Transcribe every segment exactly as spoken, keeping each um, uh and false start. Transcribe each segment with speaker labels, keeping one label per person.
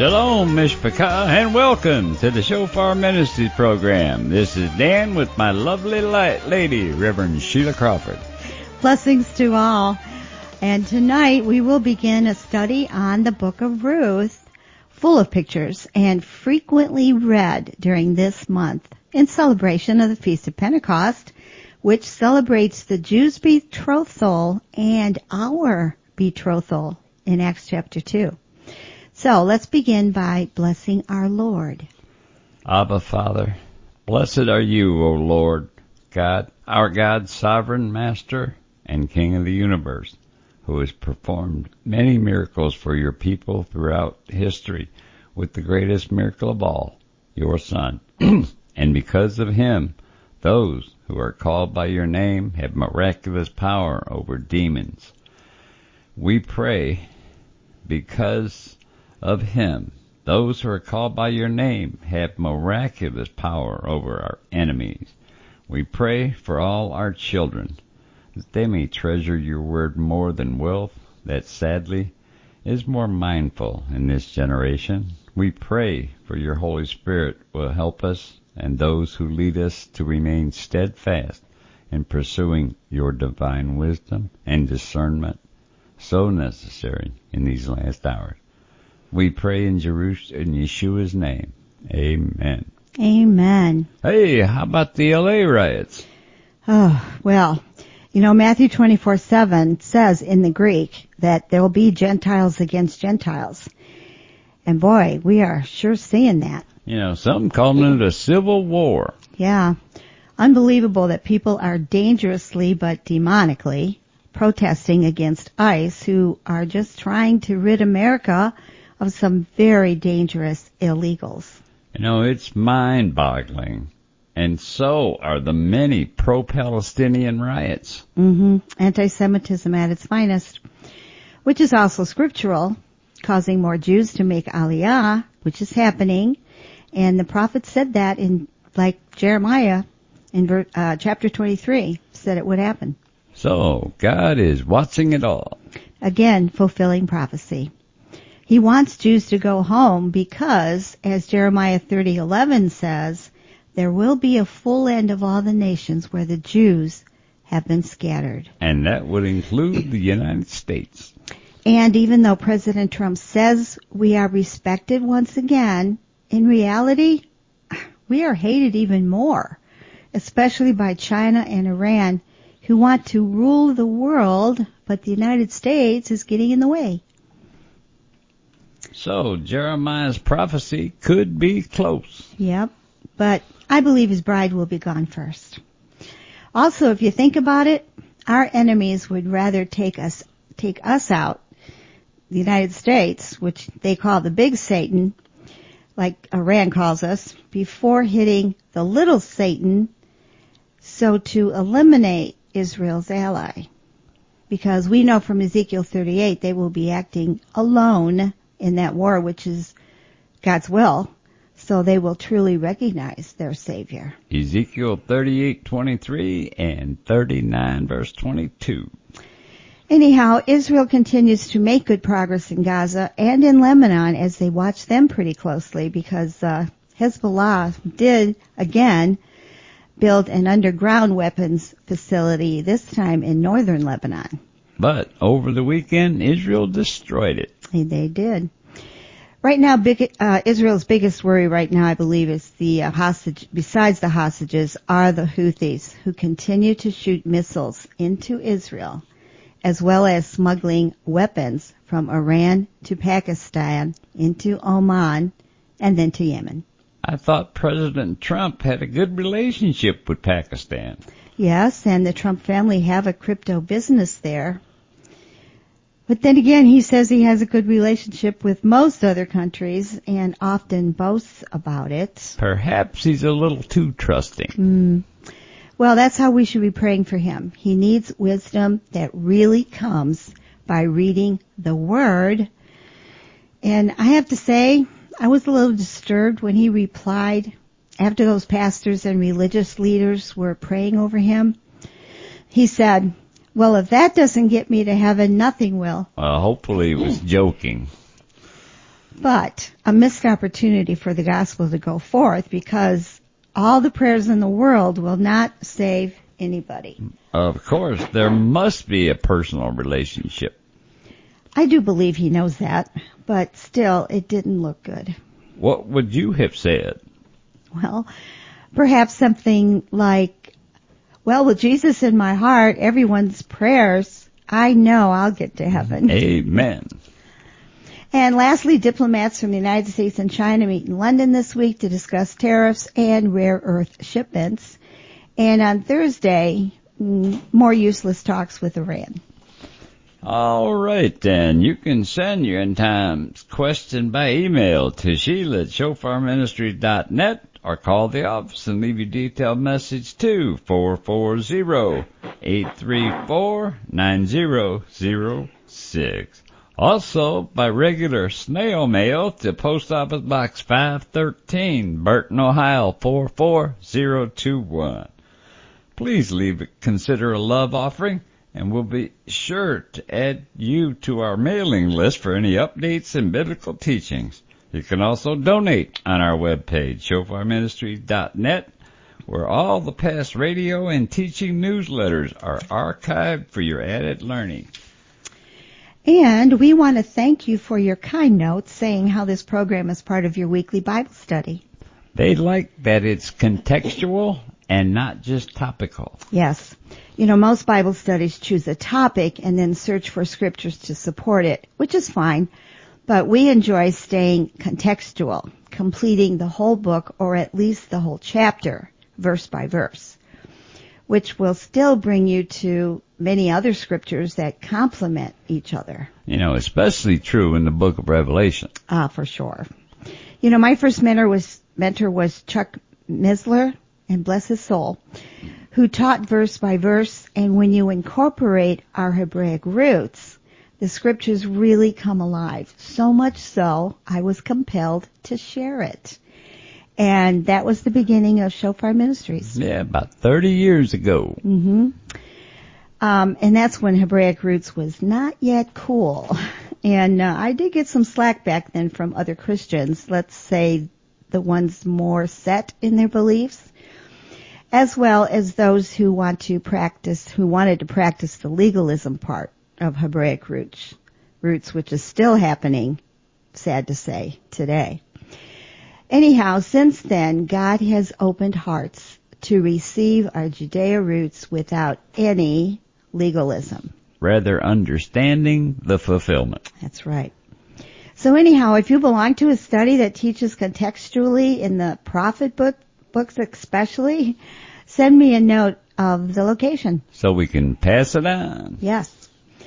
Speaker 1: Shalom, Mishpachah, and welcome to the Shofar Ministry program. This is Dan with my lovely lady, Reverend Sheila Crawford.
Speaker 2: Blessings to all. And tonight we will begin a study on the book of Ruth, full of pictures and frequently read during this month in celebration of the Feast of Pentecost, which celebrates the Jews' betrothal and our betrothal in Acts chapter two. So let's begin by blessing our Lord.
Speaker 1: Abba, Father, blessed are you, O Lord, God, our God, sovereign Master and King of the universe, who has performed many miracles for your people throughout history, with the greatest miracle of all, your Son. And because of him, those who are called by your name have miraculous power over demons. We pray because of him, those who are called by your name have miraculous power over our enemies. We pray for all our children, that they may treasure your word more than wealth, that sadly is more mindful in this generation. We pray for your Holy Spirit will help us and those who lead us to remain steadfast in pursuing your divine wisdom and discernment, so necessary in these last hours. We pray in Jerusalem, in Yeshua's name. Amen.
Speaker 2: Amen.
Speaker 1: Hey, how about the L A riots?
Speaker 2: Oh, well, you know, Matthew twenty-four seven says in the Greek that there will be Gentiles against Gentiles. And boy, we are sure seeing that.
Speaker 1: You know, some calling it a civil war.
Speaker 2: Yeah. Unbelievable that people are dangerously but demonically protesting against ICE, who are just trying to rid America of some very dangerous illegals.
Speaker 1: You know, it's mind-boggling. And so are the many pro-Palestinian riots.
Speaker 2: Mm-hmm. Anti-Semitism at its finest, which is also scriptural, causing more Jews to make Aliyah, which is happening. And the prophet said that in, like Jeremiah, in uh, chapter twenty-three, said it would happen.
Speaker 1: So, God is watching it all.
Speaker 2: Again, fulfilling prophecy. He wants Jews to go home because, as Jeremiah thirty eleven says, there will be a full end of all the nations where the Jews have been scattered.
Speaker 1: And that would include the United States.
Speaker 2: And even though President Trump says we are respected once again, in reality, we are hated even more, especially by China and Iran, who want to rule the world, but the United States is getting in the way.
Speaker 1: So, Jeremiah's prophecy could be close.
Speaker 2: Yep, but I believe his bride will be gone first. Also, if you think about it, our enemies would rather take us take us out, the United States, which they call the big Satan, like Iran calls us, before hitting the little Satan, so to eliminate Israel's ally. Because we know from Ezekiel thirty-eight they will be acting alone in that war, which is God's will, so they will truly recognize their Savior.
Speaker 1: Ezekiel thirty-eight twenty-three and thirty-nine verse twenty-two.
Speaker 2: Anyhow, Israel continues to make good progress in Gaza and in Lebanon as they watch them pretty closely, because uh, Hezbollah did, again, build an underground weapons facility, this time in northern Lebanon.
Speaker 1: But over the weekend, Israel destroyed it.
Speaker 2: They did. Right now, big, uh, Israel's biggest worry right now, I believe, is the uh, hostage, besides the hostages, are the Houthis, who continue to shoot missiles into Israel, as well as smuggling weapons from Iran to Pakistan, into Oman, and then to Yemen.
Speaker 1: I thought President Trump had a good relationship with Pakistan.
Speaker 2: Yes, and the Trump family have a crypto business there. But then again, he says he has a good relationship with most other countries and often boasts about it.
Speaker 1: Perhaps he's a little too trusting.
Speaker 2: Mm. Well, that's how we should be praying for him. He needs wisdom that really comes by reading the Word. And I have to say, I was a little disturbed when he replied after those pastors and religious leaders were praying over him. He said, well, if that doesn't get me to heaven, nothing will.
Speaker 1: Well, hopefully he was joking.
Speaker 2: but a missed opportunity for the gospel to go forth, because all the prayers in the world will not save anybody.
Speaker 1: Of course, there must be a personal relationship.
Speaker 2: I do believe he knows that, but still, it didn't look good.
Speaker 1: What would you have said?
Speaker 2: Well, perhaps something like, well, with Jesus in my heart, everyone's prayers, I know I'll get to heaven.
Speaker 1: Amen.
Speaker 2: And lastly, diplomats from the United States and China meet in London this week to discuss tariffs and rare earth shipments. And on Thursday, more useless talks with Iran.
Speaker 1: All right, then. You can send your end times question by email to Sheila at shofar ministry dot net or call the office and leave your detailed message to four four zero, eight three four, nine zero zero six. Also, by regular snail mail to Post Office Box five thirteen, Burton, Ohio four four zero two one. Please leave consider a love offering, and we'll be sure to add you to our mailing list for any updates and biblical teachings. You can also donate on our webpage, shofar ministry dot net, where all the past radio and teaching newsletters are archived for your added learning.
Speaker 2: And we want to thank you for your kind notes saying how this program is part of your weekly Bible study.
Speaker 1: They like that it's contextual and not just topical.
Speaker 2: Yes. You know, most Bible studies choose a topic and then search for scriptures to support it, which is fine. But we enjoy staying contextual, completing the whole book or at least the whole chapter, verse by verse, which will still bring you to many other scriptures that complement each other.
Speaker 1: You know, especially true in the book of Revelation.
Speaker 2: Ah, for sure. You know, my first mentor was, mentor was Chuck Missler, and bless his soul, who taught verse by verse, and when you incorporate our Hebraic roots, the scriptures really come alive. So much so, I was compelled to share it. And that was the beginning of Shofar Ministries.
Speaker 1: Yeah, about thirty years ago.
Speaker 2: Mm-hmm. Um, and that's when Hebraic roots was not yet cool. And uh, I did get some slack back then from other Christians, let's say the ones more set in their beliefs, as well as those who want to practice, who wanted to practice the legalism part of Hebraic roots, roots, which is still happening, sad to say, today. Anyhow, since then, God has opened hearts to receive our Judea roots without any legalism.
Speaker 1: Rather understanding the fulfillment.
Speaker 2: That's right. So anyhow, if you belong to a study that teaches contextually in the prophet book, books especially, send me a note of the location.
Speaker 1: So we can pass it on.
Speaker 2: Yes.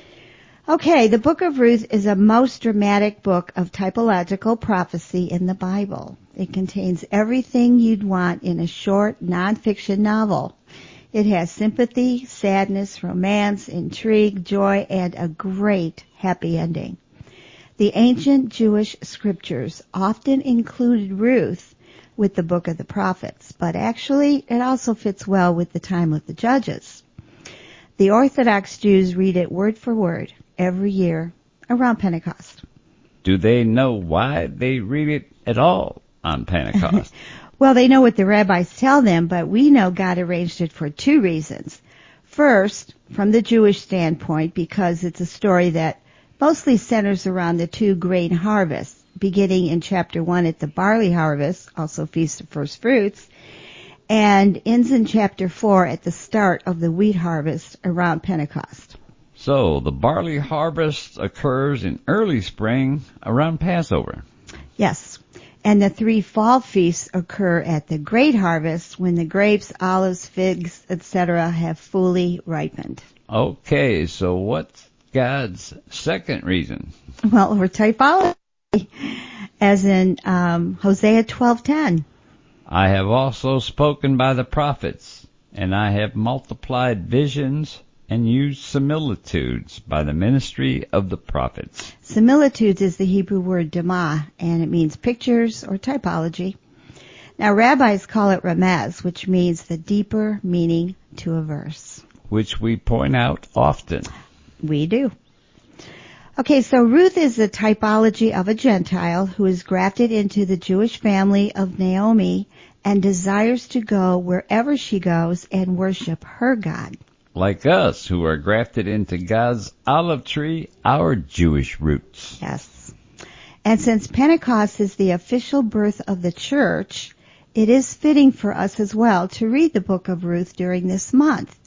Speaker 2: Okay, the book of Ruth is a most dramatic book of typological prophecy in the Bible. It contains everything you'd want in a short nonfiction novel. It has sympathy, sadness, romance, intrigue, joy, and a great happy ending. The ancient Jewish scriptures often included Ruth with the book of the prophets, but actually it also fits well with the time of the judges. The Orthodox Jews read it word for word every year around Pentecost.
Speaker 1: Do they know why they read it at all on Pentecost?
Speaker 2: Well, they know what the rabbis tell them, but we know God arranged it for two reasons. First, from the Jewish standpoint, because it's a story that mostly centers around the two grain harvests, beginning in chapter one at the barley harvest, also Feast of First Fruits, and ends in chapter four at the start of the wheat harvest around Pentecost.
Speaker 1: So the barley harvest occurs in early spring around Passover.
Speaker 2: Yes. And the three fall feasts occur at the great harvest when the grapes, olives, figs, et cetera have fully ripened.
Speaker 1: Okay, so what's God's second reason?
Speaker 2: Well, for typology, as in um, Hosea twelve ten.
Speaker 1: I have also spoken by the prophets, and I have multiplied visions and used similitudes by the ministry of the prophets.
Speaker 2: Similitudes is the Hebrew word damah, and it means pictures or typology. Now, rabbis call it ramez, which means the deeper meaning to a verse.
Speaker 1: Which we point out often.
Speaker 2: We do. Okay, so Ruth is the typology of a Gentile who is grafted into the Jewish family of Naomi and desires to go wherever she goes and worship her God.
Speaker 1: Like us, who are grafted into God's olive tree, our Jewish roots.
Speaker 2: Yes. And since Pentecost is the official birth of the church, it is fitting for us as well to read the book of Ruth during this month.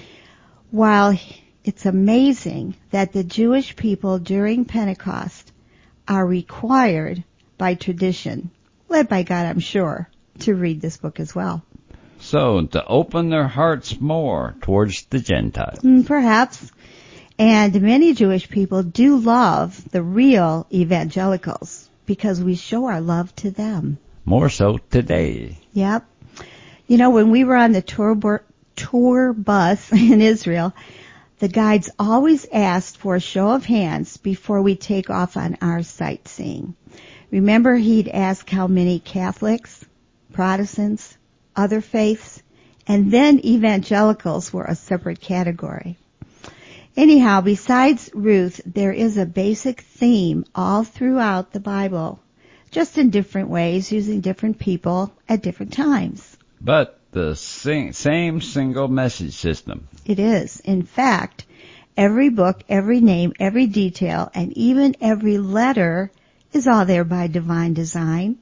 Speaker 2: While it's amazing that the Jewish people during Pentecost are required by tradition, led by God, I'm sure, to read this book as well.
Speaker 1: So, to open their hearts more towards the Gentiles.
Speaker 2: Mm, perhaps. And many Jewish people do love the real evangelicals because we show our love to them.
Speaker 1: More so today.
Speaker 2: Yep. You know, when we were on the tour, tour bus in Israel, the guides always asked for a show of hands before we take off on our sightseeing. Remember, he'd ask how many Catholics, Protestants, other faiths, and then evangelicals were a separate category. Anyhow, besides Ruth, there is a basic theme all throughout the Bible, just in different ways, using different people at different times.
Speaker 1: But the sing- same single message system.
Speaker 2: It is. In fact, every book, every name, every detail, and even every letter is all there by divine design.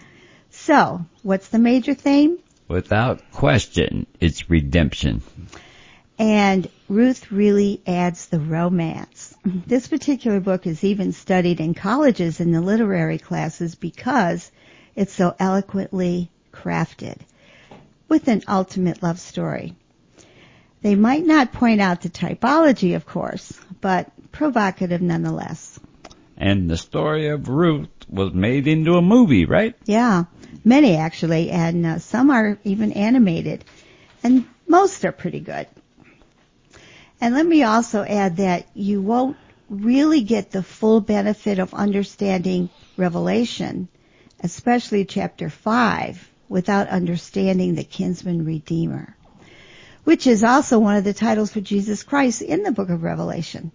Speaker 2: So, what's the major theme?
Speaker 1: Without question, it's redemption.
Speaker 2: And Ruth really adds the romance. This particular book is even studied in colleges in the literary classes because it's so eloquently crafted, with an ultimate love story. They might not point out the typology, of course, but provocative nonetheless.
Speaker 1: And the story of Ruth was made into a movie, right?
Speaker 2: Yeah, many actually, and uh, some are even animated, and most are pretty good. And let me also add that you won't really get the full benefit of understanding Revelation, especially chapter five, without understanding the kinsman redeemer, which is also one of the titles for Jesus Christ in the book of Revelation.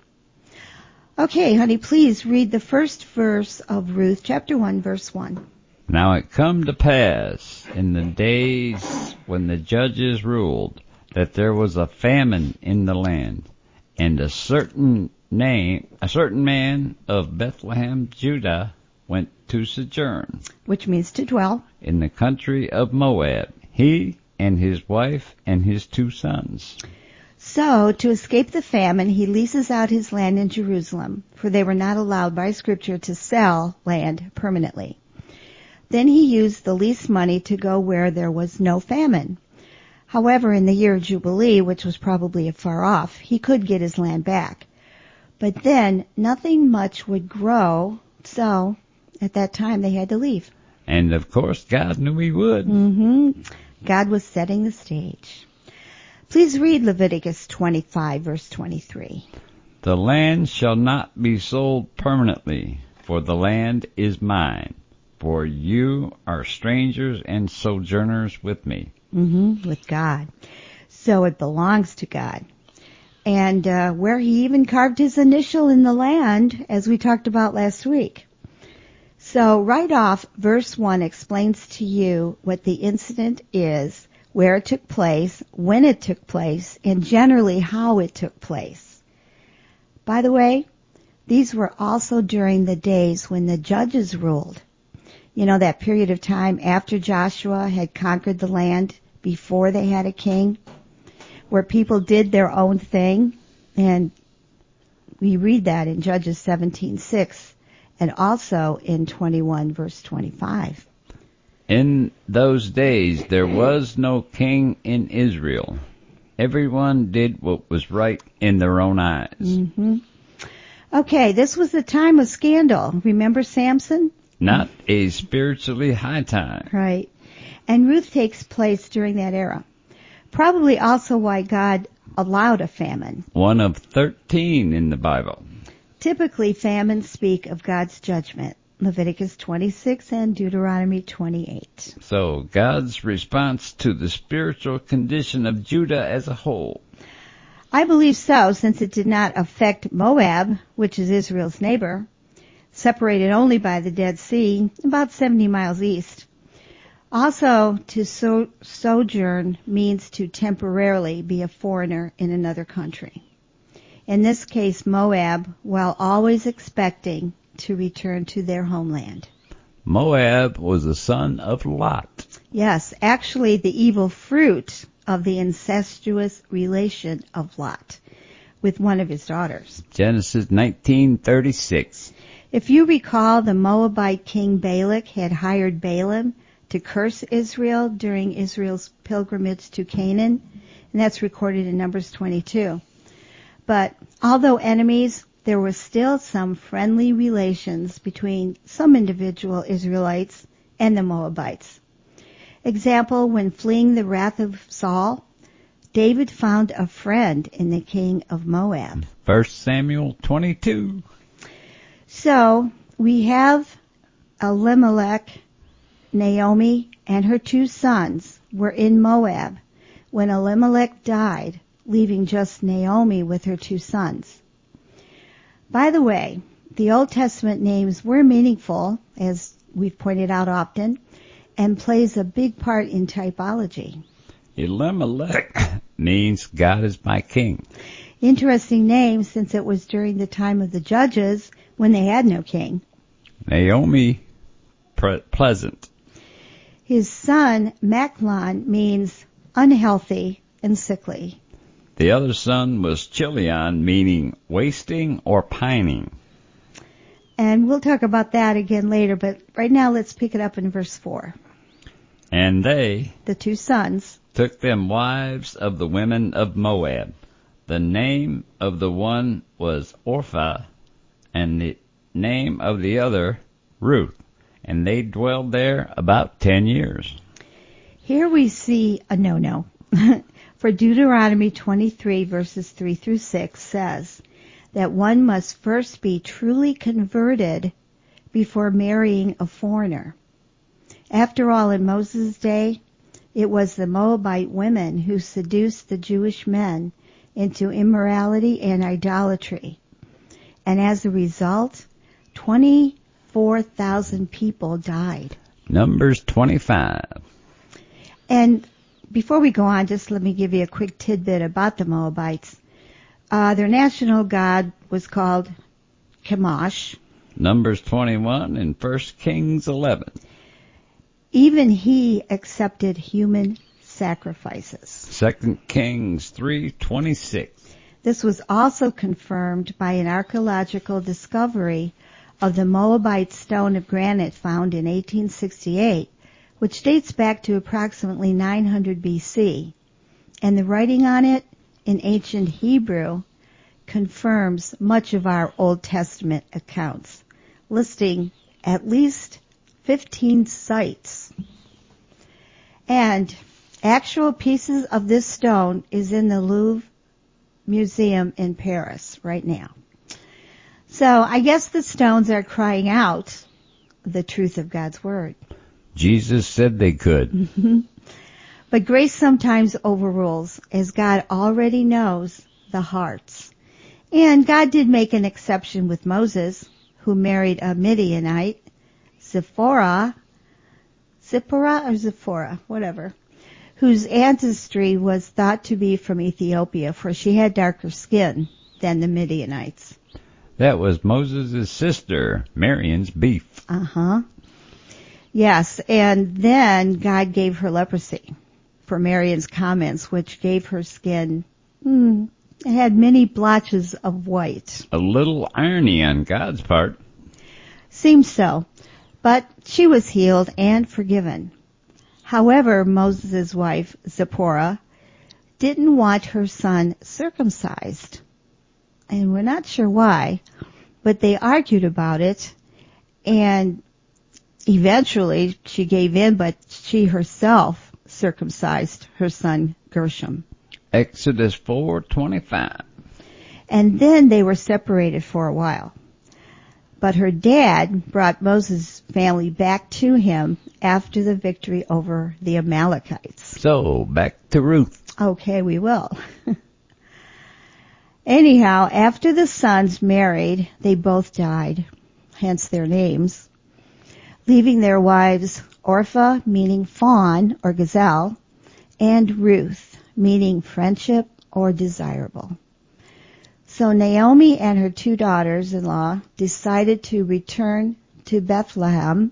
Speaker 2: Okay, honey, please read the first verse of Ruth, chapter one, verse one.
Speaker 1: Now it come to pass in the days when the judges ruled that there was a famine in the land, and a certain name, a certain man of Bethlehem, Judah, went to sojourn,
Speaker 2: which means to dwell,
Speaker 1: in the country of Moab, he and his wife and his two sons.
Speaker 2: So, to escape the famine, he leases out his land in Jerusalem, for they were not allowed by Scripture to sell land permanently. Then he used the leased money to go where there was no famine. However, in the year of Jubilee, which was probably far off, he could get his land back. But then, nothing much would grow, so at that time they had to leave.
Speaker 1: And of course, God knew he would.
Speaker 2: Mm-hmm. God was setting the stage. Please read Leviticus twenty-five, verse twenty-three.
Speaker 1: The land shall not be sold permanently, for the land is mine, for you are strangers and sojourners with me.
Speaker 2: Mm-hmm, with God. So it belongs to God. And uh, where he even carved his initial in the land, as we talked about last week. So right off, verse one explains to you what the incident is, where it took place, when it took place, and generally how it took place. By the way, these were also during the days when the judges ruled. You know, that period of time after Joshua had conquered the land, before they had a king, where people did their own thing. And we read that in Judges seventeen six and also in twenty-one verse twenty-five.
Speaker 1: In those days there was no king in Israel. Everyone did what was right in their own eyes.
Speaker 2: Mm-hmm. Okay, this was the time of scandal. Remember Samson?
Speaker 1: Not a spiritually high time.
Speaker 2: Right. And Ruth takes place during that era. Probably also why God allowed a famine.
Speaker 1: One of thirteen in the Bible.
Speaker 2: Typically, famines speak of God's judgment. Leviticus twenty-six and Deuteronomy twenty-eight.
Speaker 1: So, God's response to the spiritual condition of Judah as a whole.
Speaker 2: I believe so, since it did not affect Moab, which is Israel's neighbor, separated only by the Dead Sea, about seventy miles east. Also, to so- sojourn means to temporarily be a foreigner in another country. In this case, Moab, while always expecting to return to their homeland.
Speaker 1: Moab was the son of Lot.
Speaker 2: Yes, actually the evil fruit of the incestuous relation of Lot with one of his daughters.
Speaker 1: Genesis nineteen thirty-six.
Speaker 2: If you recall, the Moabite king Balak had hired Balaam to curse Israel during Israel's pilgrimage to Canaan, and that's recorded in Numbers twenty-two. But although enemies, there were still some friendly relations between some individual Israelites and the Moabites. Example, when fleeing the wrath of Saul, David found a friend in the king of Moab.
Speaker 1: First Samuel twenty-two.
Speaker 2: So we have Elimelech, Naomi, and her two sons were in Moab when Elimelech died, leaving just Naomi with her two sons. By the way, the Old Testament names were meaningful, as we've pointed out often, and plays a big part in typology.
Speaker 1: Elimelech means God is my king.
Speaker 2: Interesting name, since it was during the time of the judges when they had no king.
Speaker 1: Naomi, pre- pleasant.
Speaker 2: His son, Machlon, means unhealthy and sickly.
Speaker 1: The other son was Chilion, meaning wasting or pining.
Speaker 2: And we'll talk about that again later, but right now let's pick it up in verse four.
Speaker 1: And they,
Speaker 2: the two sons,
Speaker 1: took them wives of the women of Moab. The name of the one was Orpha, and the name of the other Ruth. And they dwelled there about ten years.
Speaker 2: Here we see a no-no. For Deuteronomy twenty-three, verses three through six says that one must first be truly converted before marrying a foreigner. After all, in Moses' day, it was the Moabite women who seduced the Jewish men into immorality and idolatry. And as a result, twenty-four thousand people died.
Speaker 1: Numbers twenty-five.
Speaker 2: And before we go on, just let me give you a quick tidbit about the Moabites. Uh, their national god was called Chemosh.
Speaker 1: Numbers twenty-one and First Kings eleven.
Speaker 2: Even he accepted human sacrifices.
Speaker 1: Second Kings three twenty-six.
Speaker 2: This was also confirmed by an archaeological discovery of the Moabite stone of granite found in eighteen sixty-eight, which dates back to approximately nine hundred B C, and the writing on it in ancient Hebrew confirms much of our Old Testament accounts, listing at least fifteen sites. And actual pieces of this stone is in the Louvre Museum in Paris right now. So I guess the stones are crying out the truth of God's Word.
Speaker 1: Jesus said they could.
Speaker 2: Mm-hmm. But grace sometimes overrules, as God already knows the hearts. And God did make an exception with Moses, who married a Midianite, Zipporah, Zipporah or Zipporah, whatever, whose ancestry was thought to be from Ethiopia, for she had darker skin than the Midianites.
Speaker 1: That was Moses' sister, Miriam's beef.
Speaker 2: Uh-huh. Yes, and then God gave her leprosy for Miriam's comments, which gave her skin, hmm, it had many blotches of white.
Speaker 1: A little irony on God's part.
Speaker 2: Seems so, but she was healed and forgiven. However, Moses' wife, Zipporah, didn't want her son circumcised. And we're not sure why, but they argued about it, and eventually she gave in, but she herself circumcised her son Gershom.
Speaker 1: Exodus four twenty-five.
Speaker 2: And then they were separated for a while. But her dad brought Moses' family back to him after the victory over the Amalekites.
Speaker 1: So, back to Ruth.
Speaker 2: Okay, we will. Anyhow, after the sons married, they both died, hence their names, leaving their wives Orpah, meaning fawn or gazelle, and Ruth, meaning friendship or desirable. So Naomi and her two daughters-in-law decided to return to Bethlehem,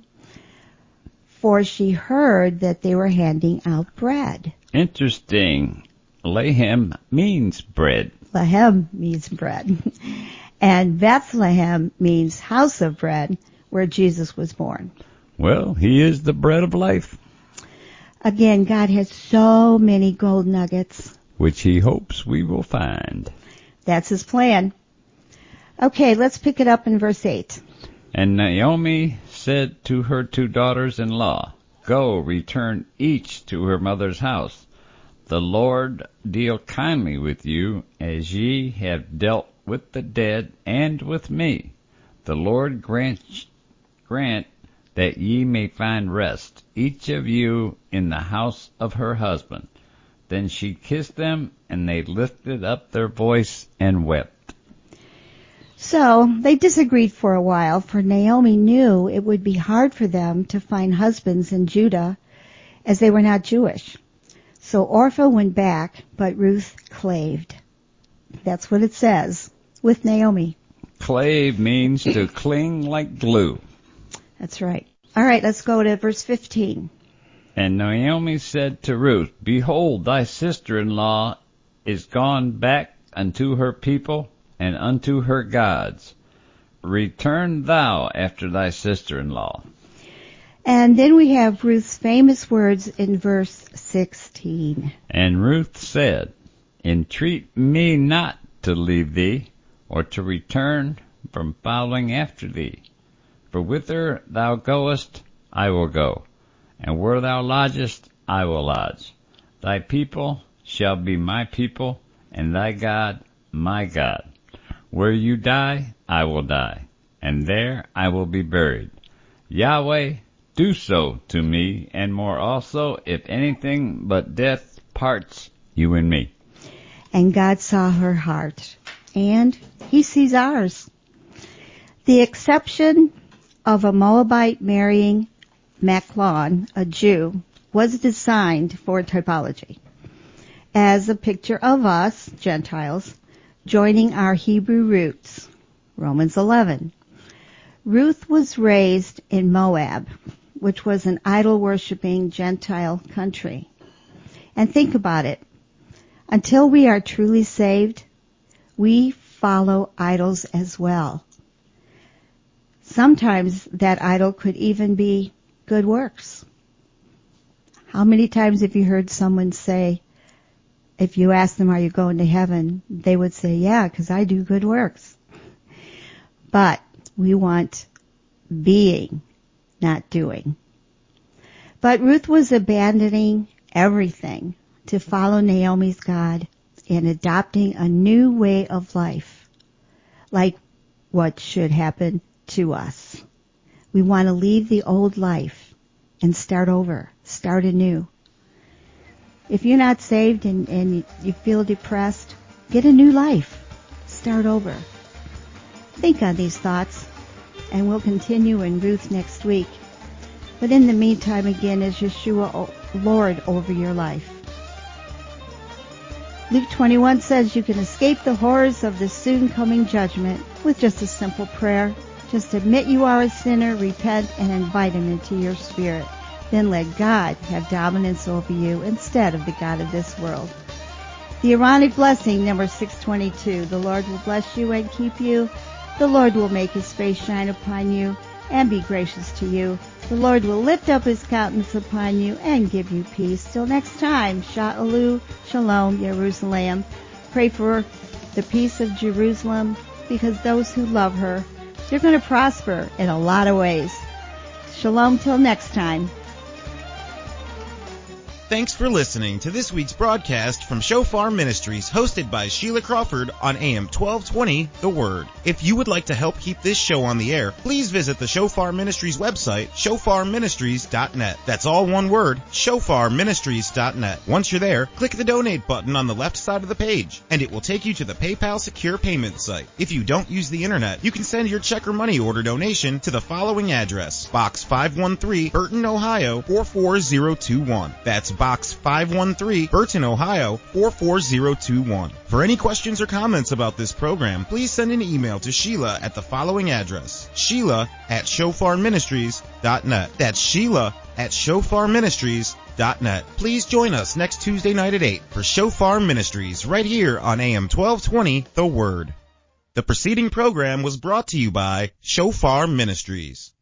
Speaker 2: for she heard that they were handing out bread.
Speaker 1: Interesting. Lehem means bread.
Speaker 2: Lehem means bread. And Bethlehem means house of bread, where Jesus was born.
Speaker 1: Well, he is the bread of life.
Speaker 2: Again, God has so many gold nuggets,
Speaker 1: which he hopes we will find.
Speaker 2: That's his plan. Okay, let's pick it up in verse eight.
Speaker 1: And Naomi said to her two daughters-in-law, Go, return each to her mother's house. The Lord deal kindly with you, as ye have dealt with the dead and with me. The Lord grant, grant that ye may find rest, each of you in the house of her husband. Then she kissed them, and they lifted up their voice and wept.
Speaker 2: So they disagreed for a while, for Naomi knew it would be hard for them to find husbands in Judah, as they were not Jewish. So Orpah went back, but Ruth claved. That's what it says, with Naomi.
Speaker 1: Clave means to cling like glue.
Speaker 2: That's right. All right, let's go to verse fifteen.
Speaker 1: And Naomi said to Ruth, Behold, thy sister-in-law is gone back unto her people and unto her gods. Return thou after thy sister-in-law.
Speaker 2: And then we have Ruth's famous words in verse sixteen.
Speaker 1: And Ruth said, Entreat me not to leave thee, or to return from following after thee. For whither thou goest, I will go, and where thou lodgest, I will lodge. Thy people shall be my people, and thy God my God. Where you die, I will die, and there I will be buried. Yahweh, do so to me, and more also, if anything but death parts you and me.
Speaker 2: And God saw her heart, and he sees ours. The exception of a Moabite marrying Machlon, a Jew, was designed for typology, as a picture of us, Gentiles, joining our Hebrew roots. Romans eleven. Ruth was raised in Moab, which was an idol-worshipping Gentile country. And think about it. Until we are truly saved, we follow idols as well. Sometimes that idol could even be good works. How many times have you heard someone say, if you ask them, are you going to heaven? They would say, yeah, because I do good works. But we want being, not doing. But Ruth was abandoning everything to follow Naomi's God and adopting a new way of life, like what should happen to us. We want to leave the old life and start over, start anew. If you're not saved and, and you feel depressed, get a new life. Start over. Think on these thoughts, and we'll continue in Ruth next week. But in the meantime, again, is Yeshua Lord over your life. Luke twenty-one says you can escape the horrors of the soon coming judgment with just a simple prayer. Just admit you are a sinner, repent, and invite him into your spirit. Then let God have dominance over you instead of the God of this world. The Aaronic blessing, number six twenty-two. The Lord will bless you and keep you. The Lord will make his face shine upon you and be gracious to you. The Lord will lift up his countenance upon you and give you peace. Till next time, Sha'alu, Shalom, Jerusalem. Pray for the peace of Jerusalem, because those who love her, they're going to prosper in a lot of ways. Shalom till next time.
Speaker 3: Thanks for listening to this week's broadcast from Shofar Ministries, hosted by Sheila Crawford on A M twelve twenty, The Word. If you would like to help keep this show on the air, please visit the Shofar Ministries website, shofar ministries dot net. That's all one word, shofar ministries dot net. Once you're there, click the donate button on the left side of the page, and it will take you to the PayPal secure payment site. If you don't use the internet, you can send your check or money order donation to the following address: Box five one three, Burton, Ohio four four zero two one. That's Box five one three, Burton, Ohio four four zero two one. For any questions or comments about this program, please send an email to Sheila at the following address: Sheila at shofar ministries dot net. That's Sheila at shofar ministries dot net. Please join us next Tuesday night at eight for Shofar Ministries right here on A M twelve twenty, The Word. The preceding program was brought to you by Shofar Ministries.